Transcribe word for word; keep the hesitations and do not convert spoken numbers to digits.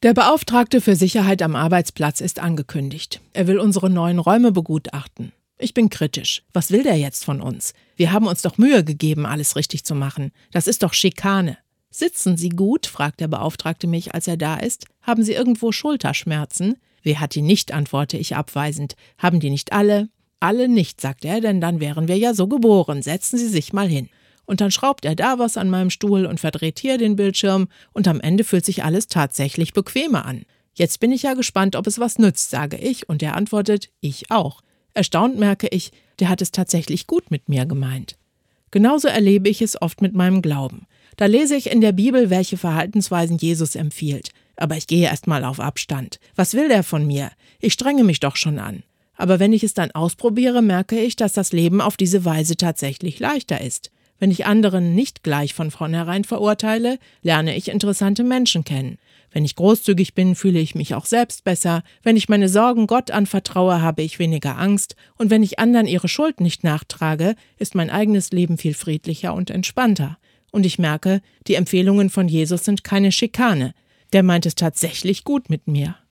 Der Beauftragte für Sicherheit am Arbeitsplatz ist angekündigt. Er will unsere neuen Räume begutachten. Ich bin kritisch. Was will der jetzt von uns? Wir haben uns doch Mühe gegeben, alles richtig zu machen. Das ist doch Schikane. »Sitzen Sie gut?« fragt der Beauftragte mich, als er da ist. »Haben Sie irgendwo Schulterschmerzen?« »Wer hat die nicht?«, antworte ich abweisend. »Haben die nicht alle?« »Alle nicht«, sagt er, denn dann wären wir ja so geboren. Setzen Sie sich mal hin. Und dann schraubt er da was an meinem Stuhl und verdreht hier den Bildschirm und am Ende fühlt sich alles tatsächlich bequemer an. Jetzt bin ich ja gespannt, ob es was nützt, sage ich, und er antwortet, ich auch. Erstaunt merke ich, der hat es tatsächlich gut mit mir gemeint. Genauso erlebe ich es oft mit meinem Glauben. Da lese ich in der Bibel, welche Verhaltensweisen Jesus empfiehlt. Aber ich gehe erst mal auf Abstand. Was will der von mir? Ich strenge mich doch schon an. Aber wenn ich es dann ausprobiere, merke ich, dass das Leben auf diese Weise tatsächlich leichter ist. Wenn ich anderen nicht gleich von vornherein verurteile, lerne ich interessante Menschen kennen. Wenn ich großzügig bin, fühle ich mich auch selbst besser. Wenn ich meine Sorgen Gott anvertraue, habe ich weniger Angst. Und wenn ich anderen ihre Schuld nicht nachtrage, ist mein eigenes Leben viel friedlicher und entspannter. Und ich merke, die Empfehlungen von Jesus sind keine Schikane. Der meint es tatsächlich gut mit mir.